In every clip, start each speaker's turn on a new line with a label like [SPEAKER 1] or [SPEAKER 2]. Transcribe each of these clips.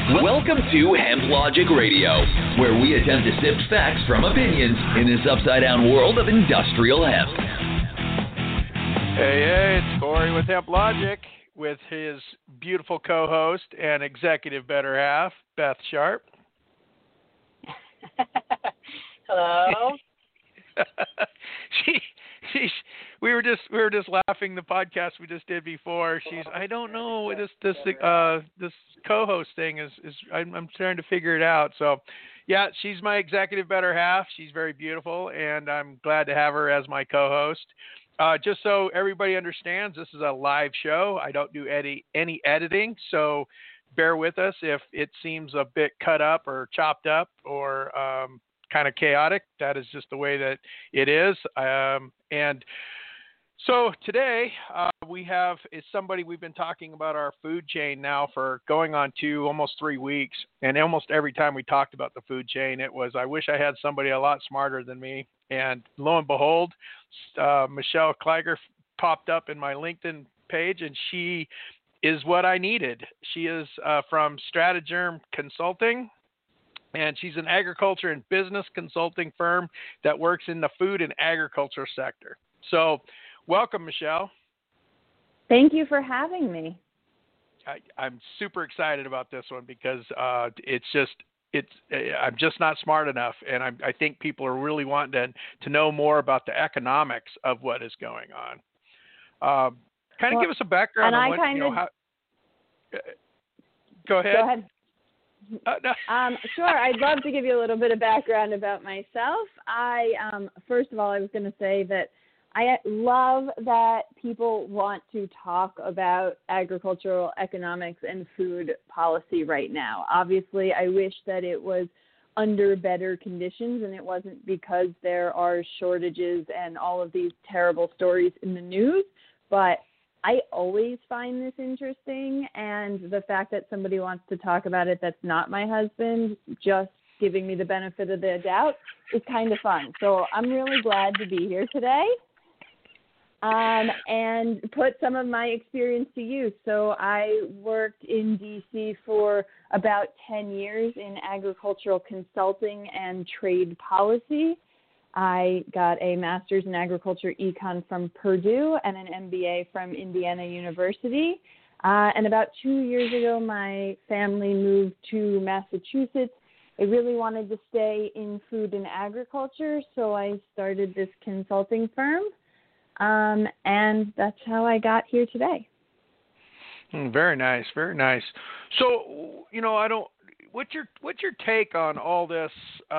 [SPEAKER 1] Welcome to Hemp Logic Radio, where we attempt to sift facts from opinions in this upside-down world of industrial hemp.
[SPEAKER 2] Hey, it's Corey with Hemp Logic with his beautiful co-host and executive better half, Beth Sharp.
[SPEAKER 3] Hello.
[SPEAKER 2] We were just laughing the podcast we just did before. I don't know this co-host thing is I'm trying to figure it out. So, yeah, she's my executive better half. She's very beautiful, and I'm glad to have her as my co-host. Just so everybody understands, this is a live show. I don't do any editing, so bear with us if it seems a bit cut up or chopped up or kind of chaotic. That is just the way that it is. And so today we have somebody we've been talking about our food chain now for going on to almost 3 weeks. And almost every time we talked about the food chain, it was, I wish I had somebody a lot smarter than me. And lo and behold, Michelle Kleiger popped up in my LinkedIn page, and she is what I needed. She is from Stratagerm Consulting, and she's an agriculture and business consulting firm that works in the food and agriculture sector. So welcome, Michelle.
[SPEAKER 3] Thank you for having me.
[SPEAKER 2] I'm super excited about this one because I'm just not smart enough, and I think people are really wanting to know more about the economics of what is going on. Give us a background on what, Go ahead.
[SPEAKER 3] Go ahead.
[SPEAKER 2] No.
[SPEAKER 3] Sure. I'd love to give you a little bit of background about myself. First of all, I was going to say that I love that people want to talk about agricultural economics and food policy right now. Obviously, I wish that it was under better conditions and it wasn't because there are shortages and all of these terrible stories in the news, but I always find this interesting, and the fact that somebody wants to talk about it that's not my husband, just giving me the benefit of the doubt, is kind of fun. So I'm really glad to be here today and put some of my experience to use. So I worked in D.C. for about 10 years in agricultural consulting and trade policy. I got a master's in agriculture econ from Purdue and an MBA from Indiana University. And about 2 years ago, my family moved to Massachusetts. I really wanted to stay in food and agriculture, so I started this consulting firm. And that's how I got here today.
[SPEAKER 2] Very nice, very nice. So, what's your take on all this?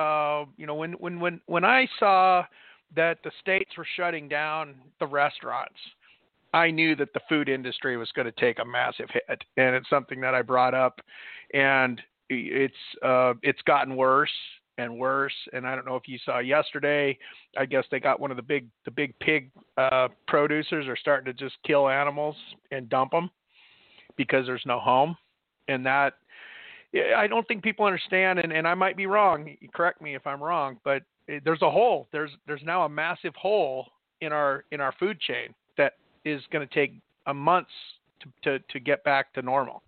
[SPEAKER 2] When I saw that the states were shutting down the restaurants, I knew that the food industry was going to take a massive hit, and it's something that I brought up, and it's gotten worse and worse. And I don't know if you saw yesterday, I guess they got one of the big pig producers are starting to just kill animals and dump them because there's no home, and that. I don't think people understand, and I might be wrong. Correct me if I'm wrong, but there's a hole. There's now a massive hole in our food chain that is going to take months to get back to normal.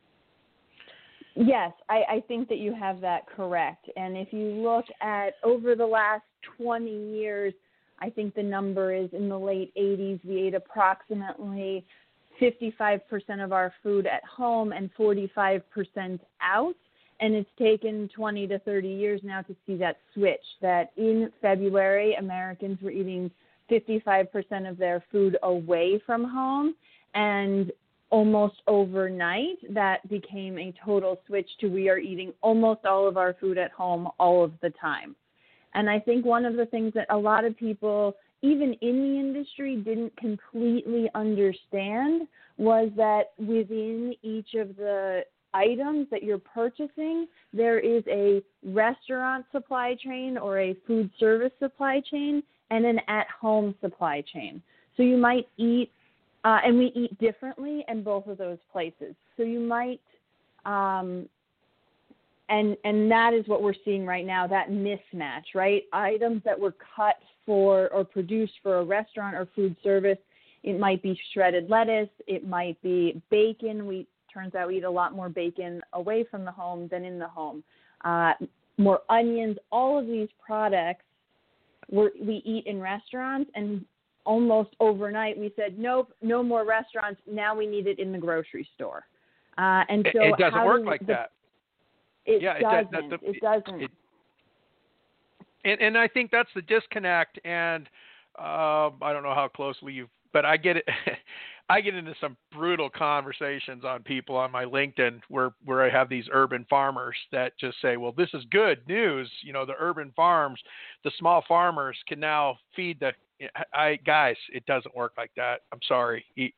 [SPEAKER 3] Yes, I think that you have that correct. And if you look at over the last 20 years, I think the number is in the late 80s. We ate approximately 55% of our food at home and 45% out. And it's taken 20 to 30 years now to see that switch, that in February, Americans were eating 55% of their food away from home. And almost overnight, that became a total switch to we are eating almost all of our food at home all of the time. And I think one of the things that a lot of people, even in the industry, didn't completely understand was that within each of the items that you're purchasing, there is a restaurant supply chain or a food service supply chain and an at-home supply chain. So you might eat, and we eat differently in both of those places. So you might, and that is what we're seeing right now, that mismatch, right? Items that were cut for or produced for a restaurant or food service, it might be shredded lettuce, it might be bacon. We Turns out we eat a lot more bacon away from the home than in the home. More onions, all of these products we eat in restaurants, and almost overnight we said, nope, no more restaurants. Now we need it in the grocery store. And so
[SPEAKER 2] it doesn't work like that.
[SPEAKER 3] It doesn't.
[SPEAKER 2] And I think that's the disconnect. And I don't know how closely but I get it. I get into some brutal conversations on people on my LinkedIn where I have these urban farmers that just say, well, this is good news. The urban farms, the small farmers can now feed guys, it doesn't work like that. I'm sorry. These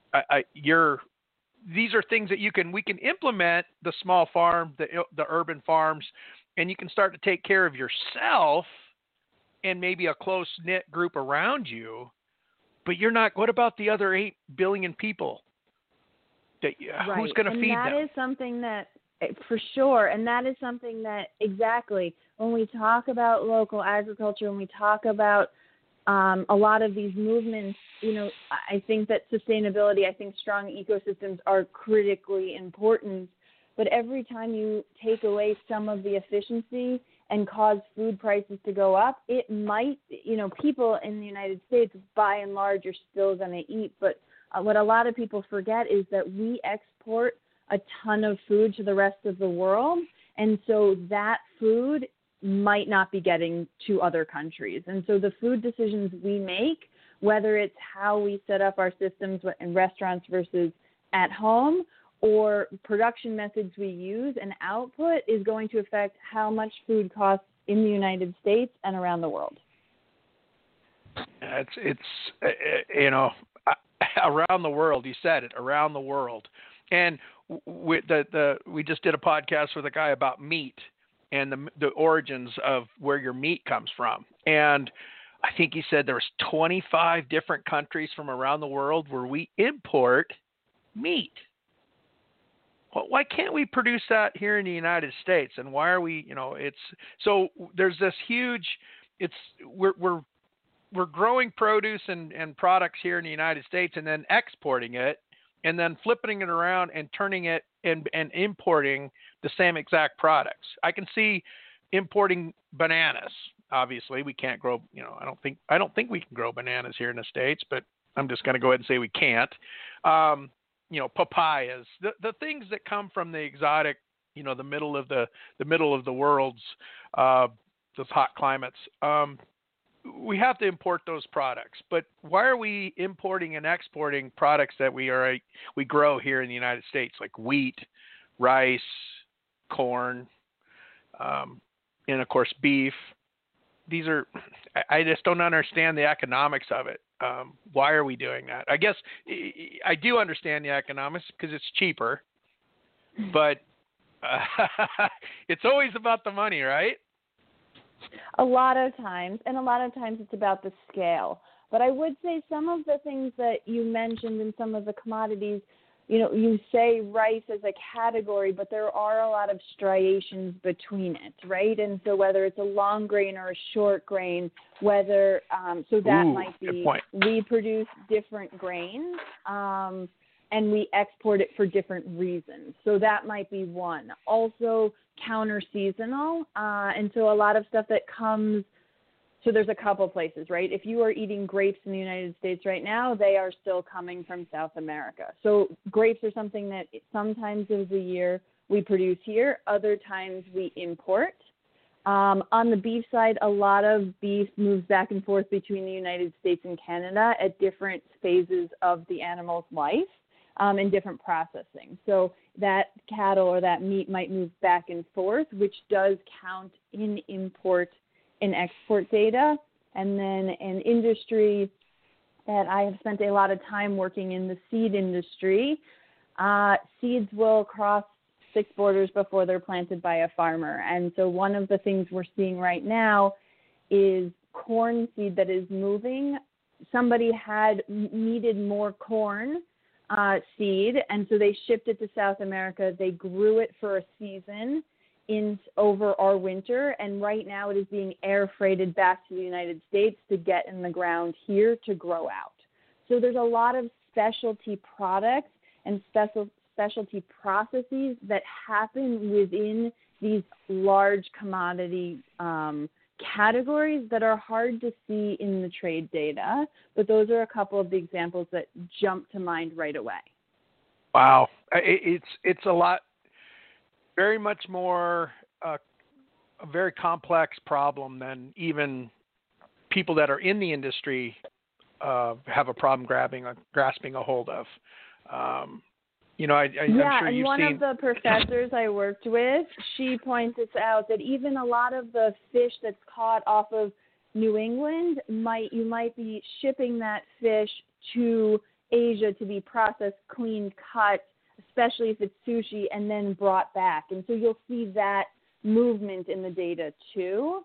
[SPEAKER 2] are things that we can implement the small farm, the urban farms, and you can start to take care of yourself and maybe a close knit group around you. But you're not. What about the other 8 billion people? Who's going to feed them?
[SPEAKER 3] And that is something that, for sure, and that is something that exactly when we talk about local agriculture, when we talk about a lot of these movements, I think that sustainability, I think strong ecosystems are critically important. But every time you take away some of the efficiency and cause food prices to go up, it might, people in the United States, by and large, are still going to eat. But what a lot of people forget is that we export a ton of food to the rest of the world. And so that food might not be getting to other countries. And so the food decisions we make, whether it's how we set up our systems in restaurants versus at home, or production methods we use and output, is going to affect how much food costs in the United States and around the world.
[SPEAKER 2] It's around the world. You said it, around the world. And we just did a podcast with a guy about meat and the origins of where your meat comes from. And I think he said there was 25 different countries from around the world where we import meat. Well, why can't we produce that here in the United States? And why are we, so there's this huge, we're growing produce and products here in the United States and then exporting it and then flipping it around and turning it and importing the same exact products. I can see importing bananas. Obviously we can't grow, I don't think we can grow bananas here in the States, but I'm just going to go ahead and say we can't. Papayas, the things that come from the exotic, the middle of the world's, those hot climates. We have to import those products, but why are we importing and exporting products that we grow here in the United States, like wheat, rice, corn, and of course beef? I just don't understand the economics of it. Why are we doing that? I guess I do understand the economics because it's cheaper, but it's always about the money, right?
[SPEAKER 3] A lot of times it's about the scale. But I would say some of the things that you mentioned in some of the commodities, you say rice as a category, but there are a lot of striations between it, right? And so whether it's a long grain or a short grain, might be, we produce different grains and we export it for different reasons. So that might be one. Also counter seasonal. And so a lot of stuff that comes, so there's a couple places, right? If you are eating grapes in the United States right now, they are still coming from South America. So grapes are something that sometimes of the year we produce here, other times we import. On the beef side, a lot of beef moves back and forth between the United States and Canada at different phases of the animal's life and different processing. So that cattle or that meat might move back and forth, which does count in import and export data. And then an industry that I have spent a lot of time working in, the seed industry, seeds will cross 6 borders before they're planted by a farmer. And so one of the things we're seeing right now is corn seed that is moving. Somebody had needed more corn seed, and so they shipped it to South America. They grew it for a season over our winter, and right now it is being air freighted back to the United States to get in the ground here to grow out. So there's a lot of specialty products and specialty processes that happen within these large commodity categories that are hard to see in the trade data, but those are a couple of the examples that jump to mind right away.
[SPEAKER 2] Wow. It's a lot, very much more a very complex problem than even people that are in the industry have a problem grasping a hold of. I'm sure you've seen.
[SPEAKER 3] Yeah, and one of the professors I worked with, she pointed out that even a lot of the fish that's caught off of New England, you might be shipping that fish to Asia to be processed, cleaned, cut, especially if it's sushi, and then brought back. And so you'll see that movement in the data too,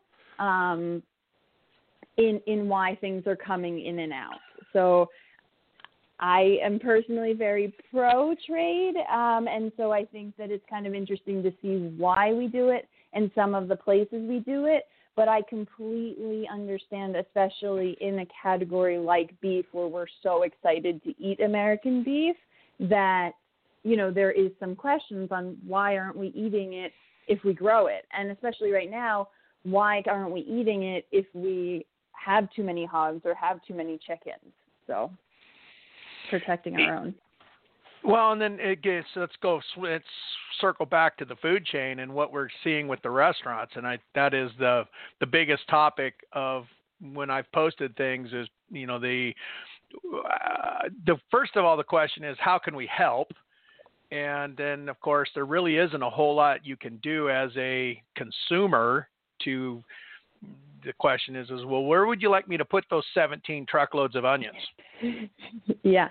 [SPEAKER 3] in why things are coming in and out. So I am personally very pro-trade, and so I think that it's kind of interesting to see why we do it and some of the places we do it. But I completely understand, especially in a category like beef where we're so excited to eat American beef, that, there is some questions on why aren't we eating it if we grow it? And especially right now, why aren't we eating it if we have too many hogs or have too many chickens? So protecting our own.
[SPEAKER 2] Well, and then let's circle back to the food chain and what we're seeing with the restaurants. And that is the biggest topic of when I've posted things is, the first of all, the question is, how can we help? And then, of course, there really isn't a whole lot you can do as a consumer the question is, well, where would you like me to put those 17 truckloads of onions?
[SPEAKER 3] Yeah.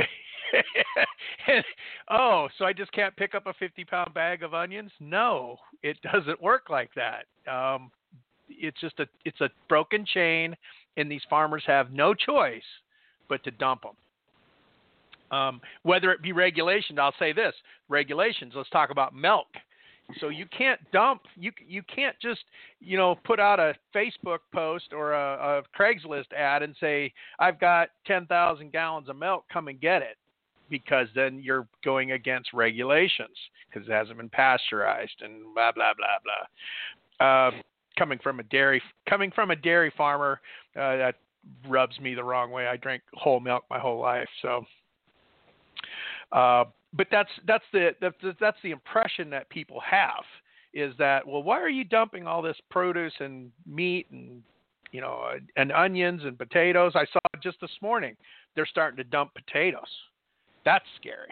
[SPEAKER 2] So I just can't pick up a 50-pound bag of onions? No, it doesn't work like that. It's a broken chain, and these farmers have no choice but to dump them. Whether it be regulations, I'll say this, regulations, let's talk about milk. So you can't dump, you can't just, put out a Facebook post or a Craigslist ad and say, I've got 10,000 gallons of milk, come and get it. Because then you're going against regulations because it hasn't been pasteurized and blah, blah, blah, blah. Coming from a dairy farmer, that rubs me the wrong way. I drank whole milk my whole life. So, but that's the impression that people have is that, well, why are you dumping all this produce and meat and, and onions and potatoes? I saw just this morning, they're starting to dump potatoes. That's scary.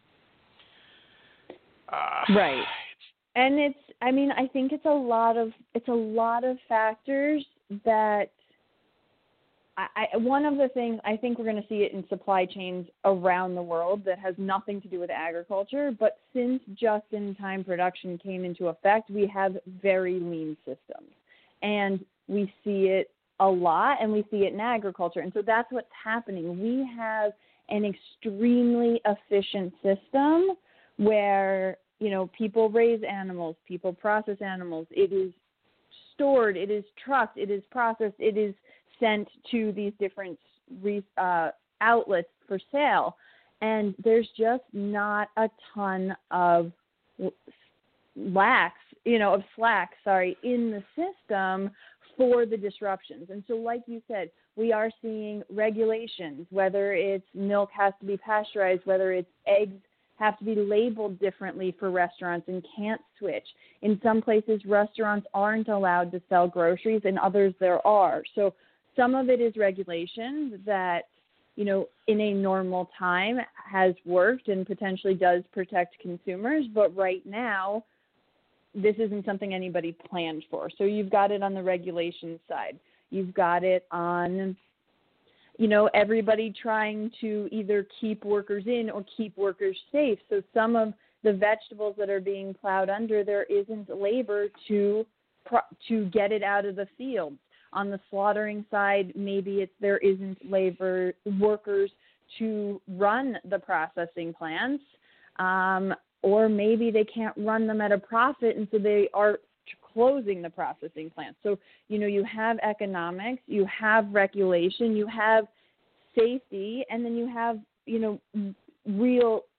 [SPEAKER 3] Right. And I think it's a lot of factors that one of the things I think we're going to see it in supply chains around the world that has nothing to do with agriculture, but since just-in-time production came into effect, we have very lean systems. And we see it a lot, and we see it in agriculture. And so that's what's happening. We have an extremely efficient system where, people raise animals, people process animals. It is stored, it is trucked, it is processed, it is sent to these different outlets for sale. And there's just not a ton of slack in the system for the disruptions. And so like you said, we are seeing regulations, whether it's milk has to be pasteurized, whether it's eggs have to be labeled differently for restaurants and can't switch. In some places, restaurants aren't allowed to sell groceries, and others there are. So some of it is regulation that, in a normal time has worked and potentially does protect consumers. But right now, this isn't something anybody planned for. So you've got it on the regulation side. You've got it on, everybody trying to either keep workers in or keep workers safe. So some of the vegetables that are being plowed under, there isn't labor to get it out of the fields. On the slaughtering side, maybe there isn't labor workers to run the processing plants, or maybe they can't run them at a profit, and so they are closing the processing plants. So, you have economics, you have regulation, you have safety, and then you have, real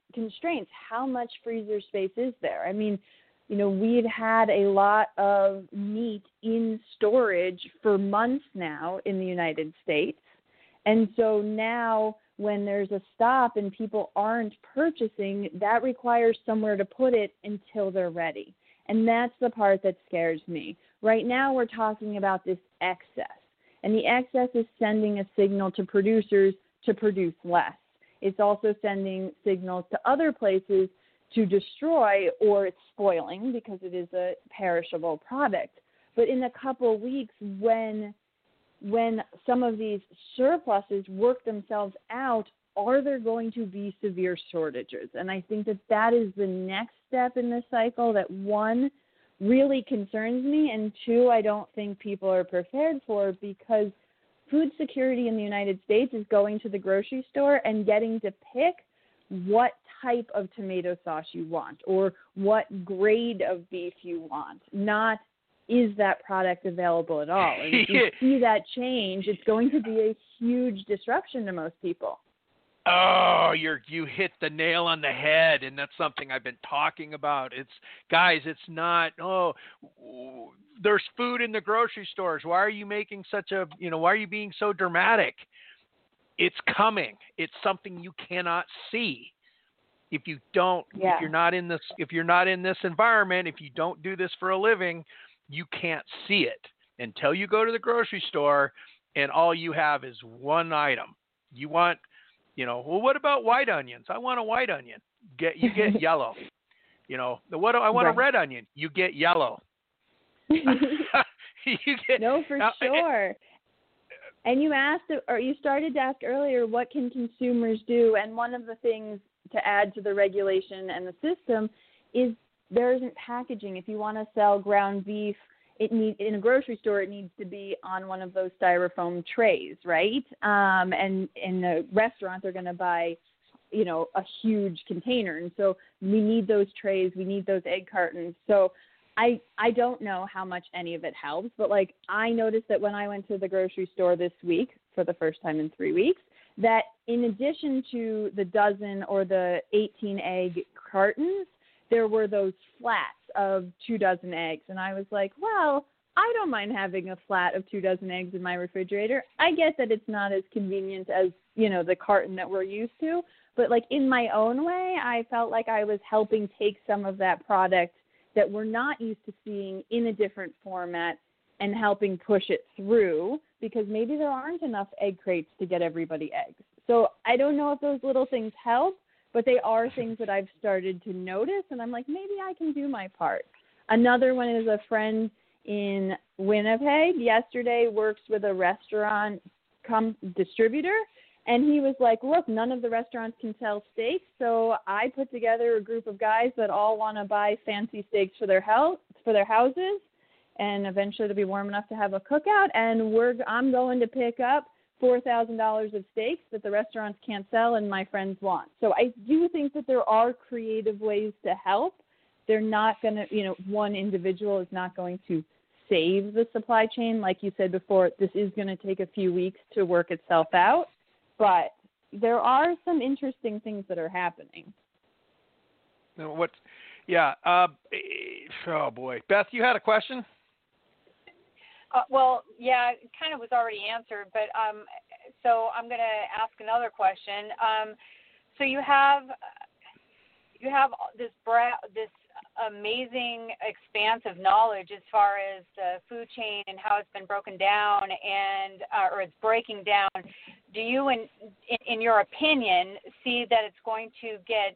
[SPEAKER 3] constraints. How much freezer space is there? I mean, we've had a lot of meat in storage for months now in the United States. And so now when there's a stop and people aren't purchasing, that requires somewhere to put it until they're ready. And that's the part that scares me. Right now we're talking about this excess. And the excess is sending a signal to producers to produce less. It's also sending signals to other places to destroy, or it's spoiling because it is a perishable product. But in a couple of weeks, when some of these surpluses work themselves out, are there going to be severe shortages? And I think that is the next step in this cycle that, one, really concerns me, and two, I don't think people are prepared for, because food security in the United States is going to the grocery store and getting to pick what type of tomato sauce you want or what grade of beef you want, not is that product available at all. And if you see that change, it's going to be a huge disruption to most people.
[SPEAKER 2] Oh, you hit the nail on the head, and that's something I've been talking about. It's not, there's food in the grocery stores. Why are you making why are you being so dramatic? It's coming. It's something you cannot see. If you don't, if you're not in this environment, if you don't do this for a living, you can't see it until you go to the grocery store and all you have is one item. You want, what about white onions? I want a white onion. You get yellow. I want a red onion. You get yellow.
[SPEAKER 3] No, for sure. And you started to ask earlier, what can consumers do? And one of the things to add to the regulation and the system is there isn't packaging. If you want to sell ground beef, in a grocery store, it needs to be on one of those styrofoam trays, right? And in the restaurant, they're going to buy, a huge container. And so we need those trays. We need those egg cartons. So I don't know how much any of it helps, but I noticed that when I went to the grocery store this week for the first time in 3 weeks, that in addition to the dozen or the 18 egg cartons, there were those flats of 2 dozen eggs. And I was like, well, I don't mind having a flat of 2 dozen eggs in my refrigerator. I get that it's not as convenient as, the carton that we're used to. But in my own way, I felt like I was helping take some of that product that we're not used to seeing in a different format and helping push it through, because maybe there aren't enough egg crates to get everybody eggs. So I don't know if those little things help, but they are things that I've started to notice, and I'm like, maybe I can do my part. Another one is a friend in Winnipeg yesterday works with a restaurant distributor, and he was like, look, none of the restaurants can sell steaks, so I put together a group of guys that all want to buy fancy steaks for their houses, and eventually it'll be warm enough to have a cookout, and I'm going to pick up $4,000 of steaks that the restaurants can't sell and my friends want. So I do think that there are creative ways to help. They're not going to, one individual is not going to save the supply chain. Like you said before, this is going to take a few weeks to work itself out, but there are some interesting things that are happening.
[SPEAKER 2] Oh boy. Beth, you had a question?
[SPEAKER 4] It kind of was already answered, but so I'm going to ask another question. So you have this amazing expanse of knowledge as far as the food chain and how it's been broken down or it's breaking down. Do you, in your opinion, see that it's going to get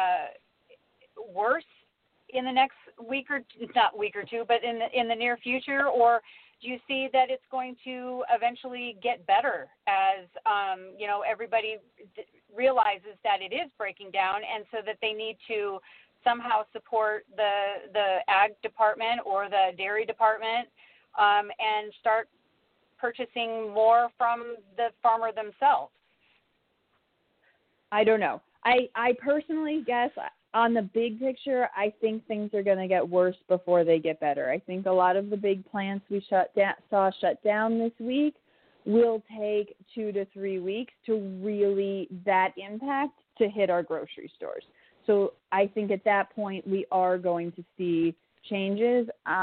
[SPEAKER 4] worse in the next week or two, but in the near future, or do you see that it's going to eventually get better as, everybody realizes that it is breaking down, and so that they need to somehow support the ag department or the dairy department and start purchasing more from the farmer themselves?
[SPEAKER 3] I don't know. I personally guess on the big picture, I think things are going to get worse before they get better. I think a lot of the big plants we saw shut down this week will take 2 to 3 weeks to really, that impact to hit our grocery stores. So I think at that point we are going to see changes.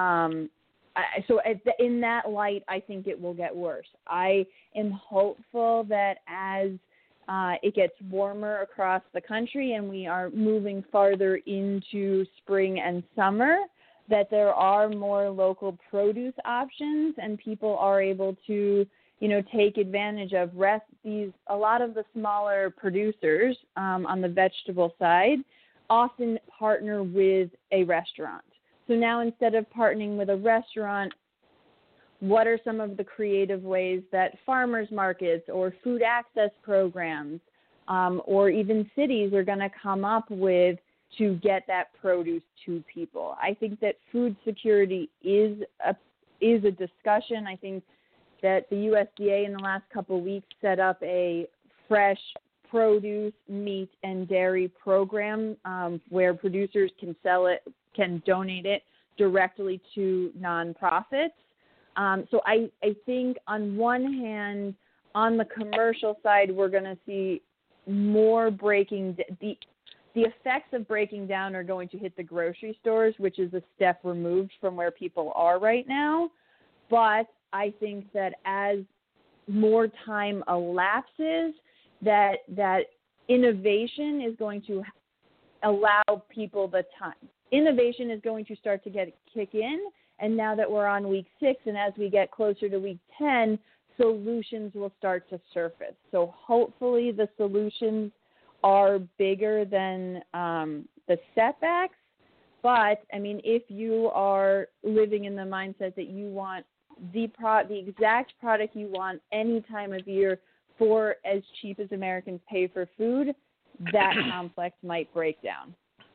[SPEAKER 3] In that light, I think it will get worse. I am hopeful that as it gets warmer across the country and we are moving farther into spring and summer, that there are more local produce options and people are able to, take advantage of a lot of the smaller producers on the vegetable side often partner with a restaurant. So now instead of partnering with a restaurant, what are some of the creative ways that farmers markets or food access programs or even cities are going to come up with to get that produce to people? I think that food security is a discussion. I think that the USDA in the last couple of weeks set up a fresh produce, meat, and dairy program where producers can donate it directly to nonprofits. So I think on one hand, on the commercial side, we're going to see more breaking. The effects of breaking down are going to hit the grocery stores, which is a step removed from where people are right now. But I think that as more time elapses, that innovation is going to allow people the time. Innovation is going to start to kick in, and now that we're on week 6 and as we get closer to week 10, solutions will start to surface. So hopefully the solutions are bigger than the setbacks. But, I mean, if you are living in the mindset that you want the exact product you want any time of year for as cheap as Americans pay for food, that complex might break down.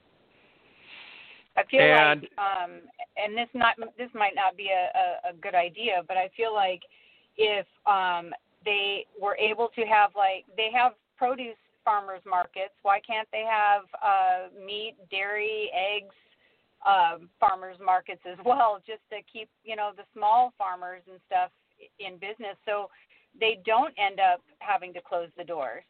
[SPEAKER 4] I feel like, and this might not be a good idea, but I feel like if they were able to have, they have produce farmers markets, why can't they have meat, dairy, eggs farmers markets as well, just to keep, the small farmers and stuff in business so they don't end up having to close the doors?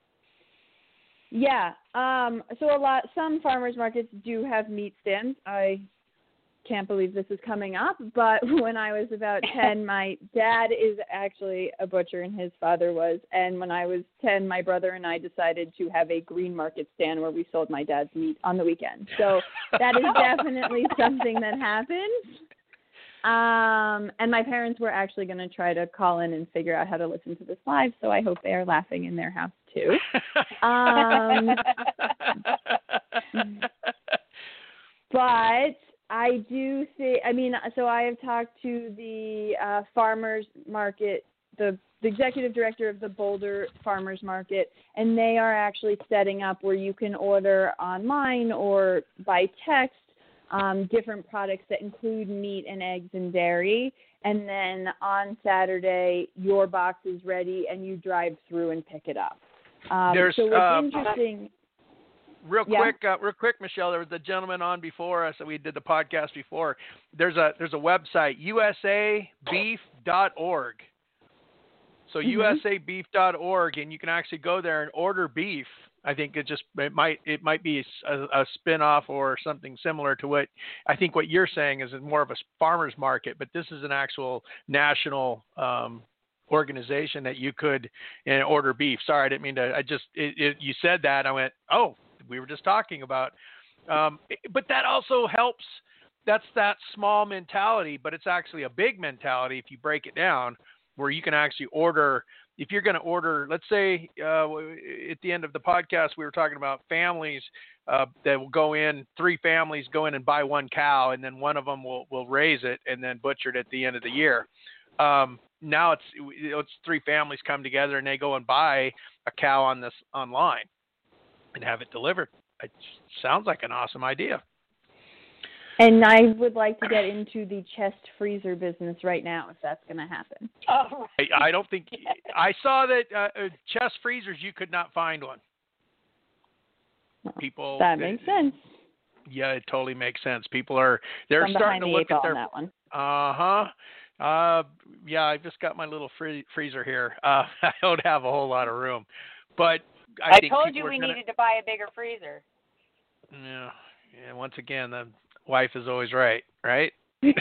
[SPEAKER 3] Yeah. Some farmers markets do have meat stands. I can't believe this is coming up, but when I was about 10, my dad is actually a butcher and his father was. And when I was 10, my brother and I decided to have a green market stand where we sold my dad's meat on the weekend. So that is definitely something that happens. And my parents were actually going to try to call in and figure out how to listen to this live, so I hope they are laughing in their house too. But I do see, so I have talked to the farmers market, the executive director of the Boulder Farmers Market, and they are actually setting up where you can order online or by text different products that include meat and eggs and dairy. And then on Saturday, your box is ready and you drive through and pick it up. So what's interesting...
[SPEAKER 2] Real quick, Michelle, there was a gentleman on before us, we did the podcast before. There's a website, usabeef.org. So usabeef.org, and you can actually go there and order beef. I think it might be a spin-off or something similar to what I think what you're saying is more of a farmer's market, but this is an actual national organization that you could order beef. Sorry, I didn't mean to. You said that, I went, oh, we were just talking about. But that also helps. That's that small mentality, but it's actually a big mentality if you break it down, where you can actually order. If you're going to order, let's say at the end of the podcast, we were talking about families that will go in, 3 families go in and buy 1 cow, and then one of them will raise it and then butcher it at the end of the year. Now it's 3 families come together and they go and buy a cow online and have it delivered. It sounds like an awesome idea.
[SPEAKER 3] And I would like to get into the chest freezer business right now, if that's going to happen.
[SPEAKER 4] Oh, right.
[SPEAKER 2] I don't think I saw that chest freezers. You could not find one. People.
[SPEAKER 3] That makes sense.
[SPEAKER 2] Yeah, it totally makes sense. They're starting to look at their.
[SPEAKER 3] That one.
[SPEAKER 2] Yeah, I just got my little freezer here. I don't have a whole lot of room, but
[SPEAKER 4] I
[SPEAKER 2] think
[SPEAKER 4] told you
[SPEAKER 2] people
[SPEAKER 4] we
[SPEAKER 2] are gonna,
[SPEAKER 4] needed to buy a bigger freezer.
[SPEAKER 2] Yeah. Once again, the wife is always right, right?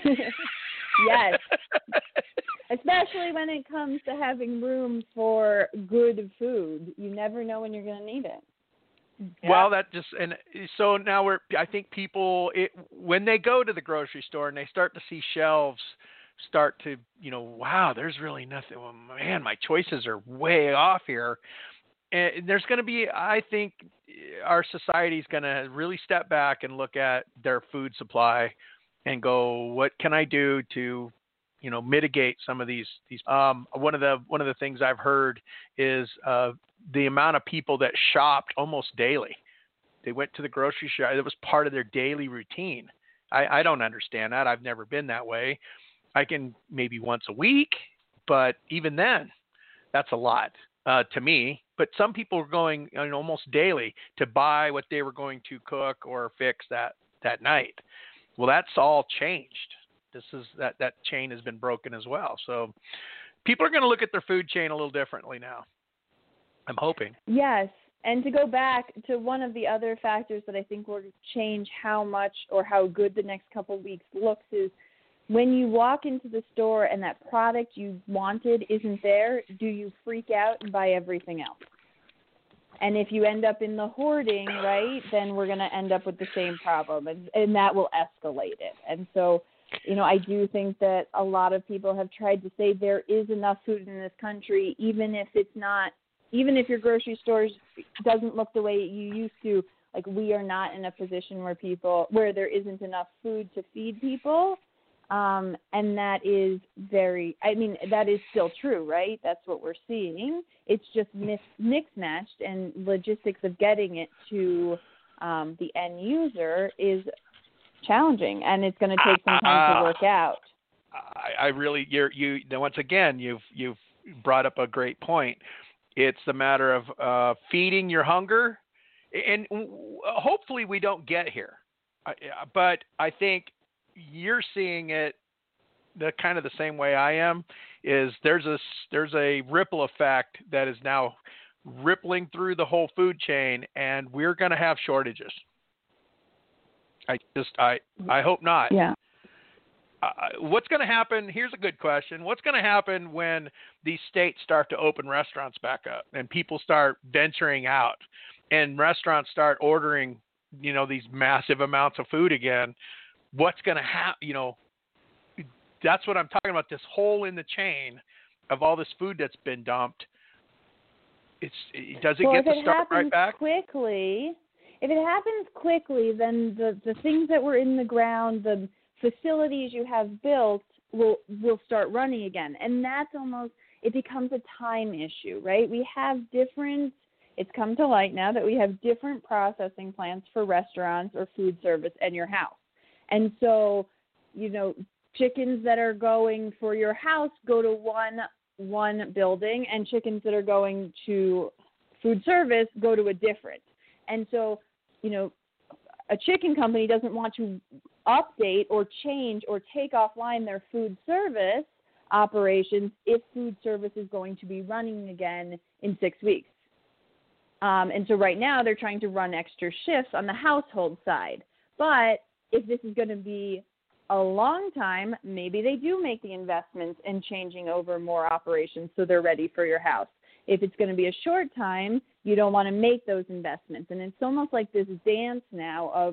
[SPEAKER 3] Yes. Especially when it comes to having room for good food. You never know when you're going to need it.
[SPEAKER 4] Yeah.
[SPEAKER 2] Well, and so now I think people, when they go to the grocery store and they start to see shelves start to, wow, there's really nothing. Well, man, my choices are way off here. And there's going to be, I think, our society is going to really step back and look at their food supply and go, what can I do to, mitigate some of these. One of the things I've heard is the amount of people that shopped almost daily. They went to the grocery store. It was part of their daily routine. I don't understand that. I've never been that way. I can maybe once a week, but even then, that's a lot to me. But some people are going almost daily to buy what they were going to cook or fix that night. Well, that's all changed. That chain has been broken as well. So people are going to look at their food chain a little differently now. I'm hoping.
[SPEAKER 3] Yes. And to go back to one of the other factors that I think will change how much or how good the next couple of weeks looks is when you walk into the store and that product you wanted isn't there, do you freak out and buy everything else? And if you end up in the hoarding, right, then we're going to end up with the same problem, and that will escalate it. And so, I do think that a lot of people have tried to say there is enough food in this country, even if your grocery store doesn't look the way you used to. Like, we are not in a position where there isn't enough food to feed people. And that is that is still true, right? That's what we're seeing. It's just mix-matched, and logistics of getting it to the end user is challenging, and it's going to take some time to work out.
[SPEAKER 2] I really, once again, you've brought up a great point. It's the matter of feeding your hunger, and hopefully we don't get here. But I think you're seeing it the kind of the same way I am. Is there's a ripple effect that is now rippling through the whole food chain, and we're going to have shortages. I hope not.
[SPEAKER 3] Yeah.
[SPEAKER 2] What's going to happen? Here's a good question. What's going to happen when these states start to open restaurants back up and people start venturing out and restaurants start ordering, these massive amounts of food again? What's going to happen? That's what I'm talking about. This hole in the chain of all this food that's been dumped. Does it get to start right back?
[SPEAKER 3] If it happens quickly, then the things that were in the ground, the facilities you have built will start running again. And that's it becomes a time issue, right? It's come to light now that we have different processing plants for restaurants or food service in your house. And so, chickens that are going for your house go to one building, and chickens that are going to food service go to a different. And so, a chicken company doesn't want to update or change or take offline their food service operations if food service is going to be running again in 6 weeks. And so right now they're trying to run extra shifts on the household side. But if this is going to be a long time, maybe they do make the investments in changing over more operations so they're ready for your house. If it's going to be a short time, you don't want to make those investments. And it's almost like this dance now of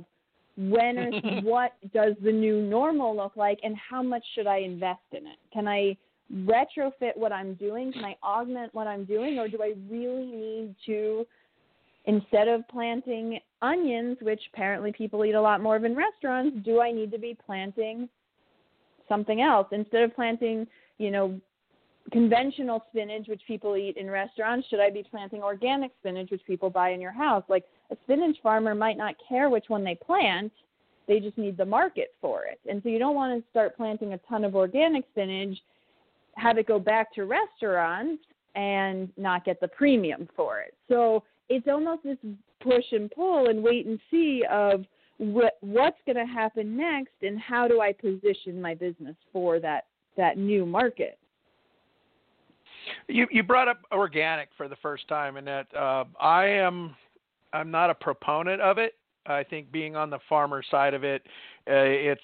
[SPEAKER 3] what does the new normal look like and how much should I invest in it? Can I retrofit what I'm doing? Can I augment what I'm doing? Or do I really need to, instead of planting onions, which apparently people eat a lot more of in restaurants, do I need to be planting something else? Instead of planting, conventional spinach, which people eat in restaurants, should I be planting organic spinach, which people buy in your house? Like, a spinach farmer might not care which one they plant. They just need the market for it. And so you don't want to start planting a ton of organic spinach, have it go back to restaurants, and not get the premium for it. So it's almost this push and pull and wait and see of what's going to happen next and how do I position my business for that new market.
[SPEAKER 2] You brought up organic for the first time, and that I'm not a proponent of it. I think being on the farmer side of it, it's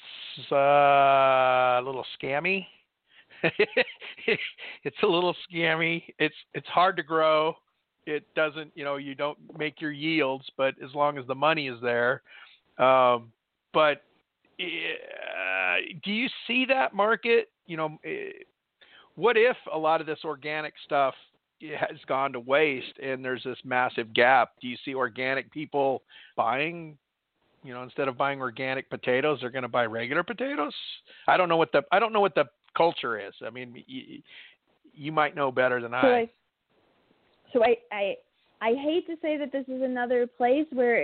[SPEAKER 2] a little scammy. It's a little scammy. It's hard to grow. It doesn't, you don't make your yields, but as long as the money is there. But do you see that market? What if a lot of this organic stuff has gone to waste and there's this massive gap? Do you see organic people buying, instead of buying organic potatoes, they're going to buy regular potatoes? I don't know what the culture is. I mean, you might know better than I.
[SPEAKER 3] So I hate to say that this is another place where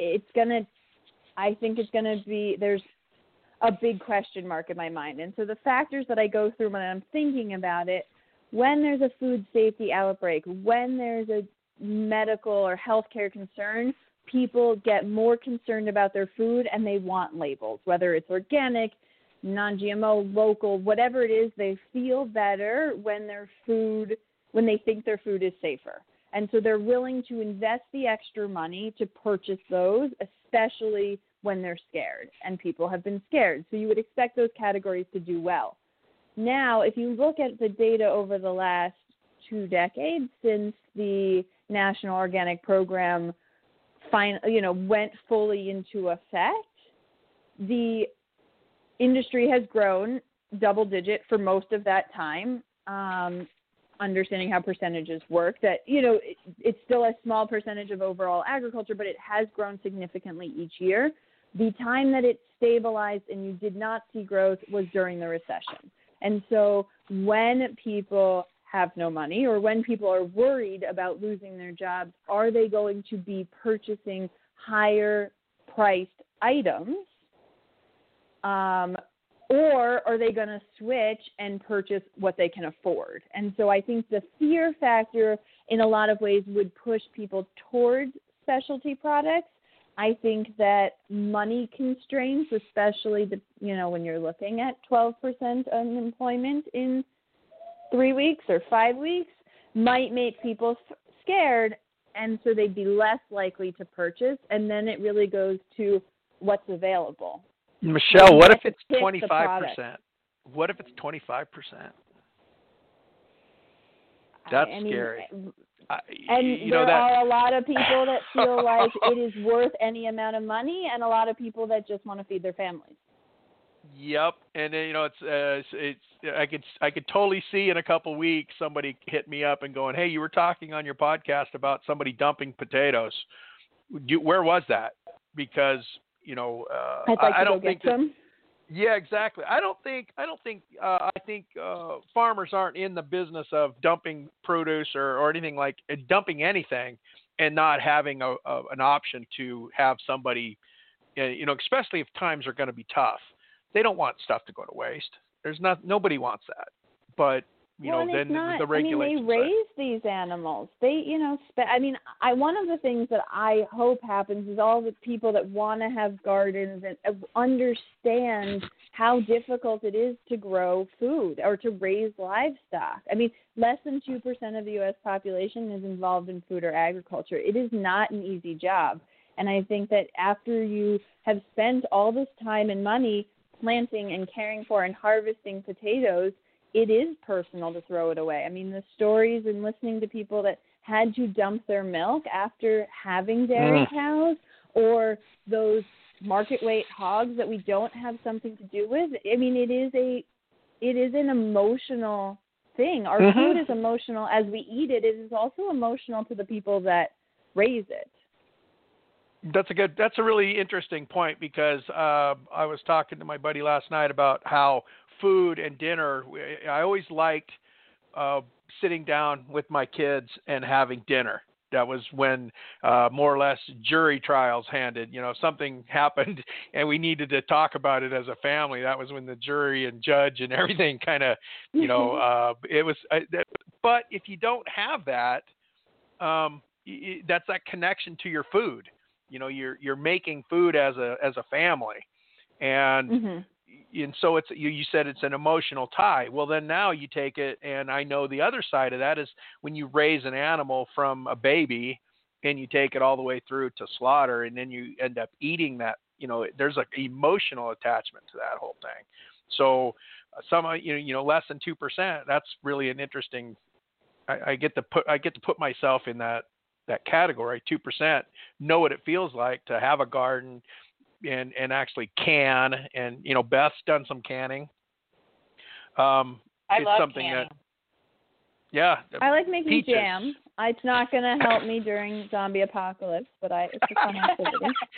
[SPEAKER 3] I think it's gonna be, there's a big question mark in my mind. And so the factors that I go through when I'm thinking about it, when there's a food safety outbreak, when there's a medical or healthcare concern, people get more concerned about their food and they want labels, whether it's organic, non-GMO, local, whatever it is. They feel better when they think their food is safer. And so they're willing to invest the extra money to purchase those, especially when they're scared, and people have been scared. So you would expect those categories to do well. Now, if you look at the data over the last 2 decades since the National Organic Program went fully into effect, the industry has grown double digit for most of that time. Understanding how percentages work, that, it's still a small percentage of overall agriculture, but it has grown significantly each year. The time that it stabilized and you did not see growth was during the recession. And so when people have no money, or when people are worried about losing their jobs, are they going to be purchasing higher priced items? Or are they going to switch and purchase what they can afford? And so I think the fear factor in a lot of ways would push people towards specialty products. I think that money constraints, especially when you're looking at 12% unemployment in 3 weeks or 5 weeks, might make people scared, and so they'd be less likely to purchase. And then it really goes to what's available.
[SPEAKER 2] Michelle, what if it's 25%? What if it's 25%? That's scary.
[SPEAKER 3] And there are a lot of people that feel like it is worth any amount of money, and a lot of people that just want to feed their families.
[SPEAKER 2] Yep, and it's I could totally see in a couple weeks somebody hit me up and going, "Hey, you were talking on your podcast about somebody dumping potatoes. Where was that?" Because I don't think that, yeah, exactly. I think farmers aren't in the business of dumping produce or anything like dumping anything and not having an option to have somebody, especially if times are going to be tough. They don't want stuff to go to waste. Nobody wants that. But the regulations.
[SPEAKER 3] They raise these animals. They, one of the things that I hope happens is all the people that want to have gardens and understand how difficult it is to grow food or to raise livestock. I mean, less than 2% of the U.S. population is involved in food or agriculture. It is not an easy job. And I think that after you have spent all this time and money planting and caring for and harvesting potatoes, it is personal to throw it away. I mean, the stories and listening to people that had to dump their milk after having dairy cows, or those market weight hogs that we don't have something to do with. I mean, it is an emotional thing. Our food is emotional as we eat it. It is also emotional to the people that raise it.
[SPEAKER 2] That's a really interesting point, because I was talking to my buddy last night about how food and dinner, I always liked sitting down with my kids and having dinner. That was when more or less jury trials handed, something happened and we needed to talk about it as a family. That was when the jury and judge and everything kind of, it was, but if you don't have that, that's that connection to your food. You're making food as a family, and and so it's you said it's an emotional tie. Well, then now you take it, and I know the other side of that is when you raise an animal from a baby and you take it all the way through to slaughter, and then you end up eating that. There's an emotional attachment to that whole thing. So some less than 2%. That's really an interesting. I get to put myself in that category. 2%. Know what it feels like to have a garden. And actually can, and Beth's done some canning.
[SPEAKER 4] I love
[SPEAKER 2] something
[SPEAKER 4] canning.
[SPEAKER 3] I like making
[SPEAKER 2] peaches.
[SPEAKER 3] jam. It's not going to help me during zombie apocalypse, but it's a fun activity.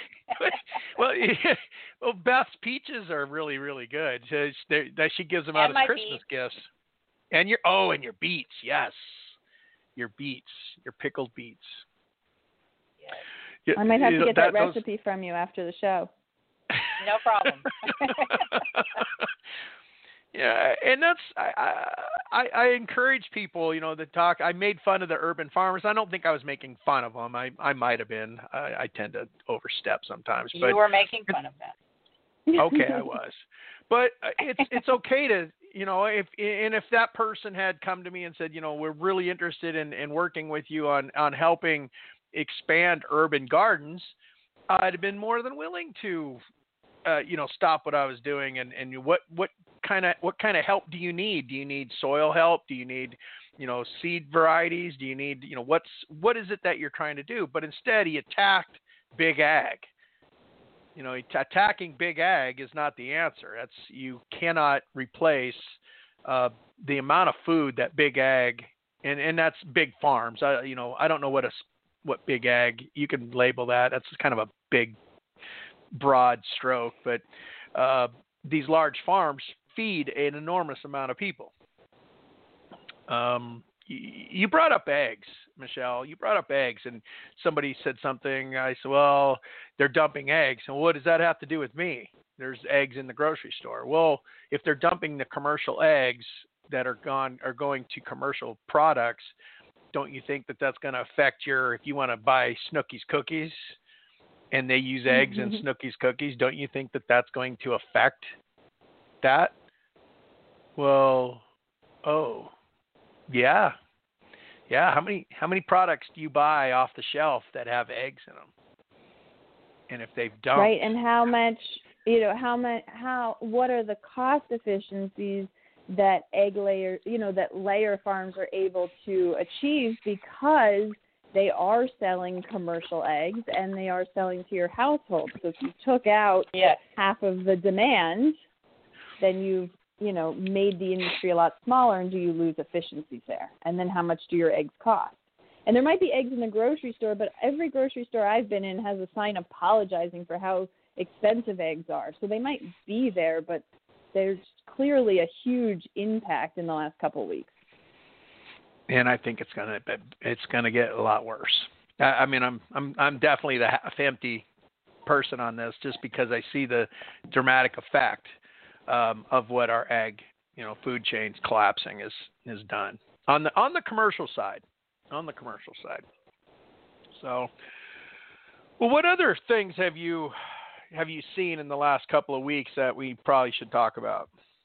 [SPEAKER 2] Well, Beth's peaches are really, really good. She gives them out as Christmas
[SPEAKER 4] beets.
[SPEAKER 2] gifts. And your beets, yes, your pickled beets.
[SPEAKER 3] Yes. I might have to get that recipe from you after the show.
[SPEAKER 4] No problem.
[SPEAKER 2] Yeah, and that's I encourage people, to talk. I made fun of the urban farmers. I don't think I was making fun of them. I might have been. I tend to overstep sometimes. But
[SPEAKER 4] you were making fun of them.
[SPEAKER 2] Okay, I was. But it's okay to, if that person had come to me and said, we're really interested in working with you on helping expand urban gardens, I'd have been more than willing to, stop what I was doing. And what kind of help do you need? Do you need soil help? Do you need, seed varieties? Do you need, what is it that you're trying to do? But instead, he attacked big ag. Attacking big ag is not the answer. You cannot replace the amount of food that big ag, and that's big farms. I don't know what big ag, you can label that. That's kind of a big, broad stroke, but these large farms feed an enormous amount of people. You brought up eggs, Michelle. You brought up eggs, and somebody said something. I said, well, they're dumping eggs. And what does that have to do with me? There's eggs in the grocery store. Well, if they're dumping the commercial eggs that are going to commercial products, don't you think that that's going to affect if you want to buy Snooki's cookies and they use eggs in Snooki's cookies, don't you think that that's going to affect that? Well, yeah. How many products do you buy off the shelf that have eggs in them? And if they've dumped.
[SPEAKER 3] Right. And how much, what are the cost efficiencies that that layer farms are able to achieve because they are selling commercial eggs and they are selling to your household. So if you took out half of the demand, then you've, made the industry a lot smaller, and do you lose efficiencies there? And then how much do your eggs cost? And there might be eggs in the grocery store, but every grocery store I've been in has a sign apologizing for how expensive eggs are. So they might be there, but there's clearly a huge impact in the last couple of weeks.
[SPEAKER 2] And I think it's gonna get a lot worse. I mean, I'm definitely the half empty person on this, just because I see the dramatic effect of what our ag, food chains collapsing is done on the commercial side. So, well, what other things have you seen in the last couple of weeks that we probably should talk about?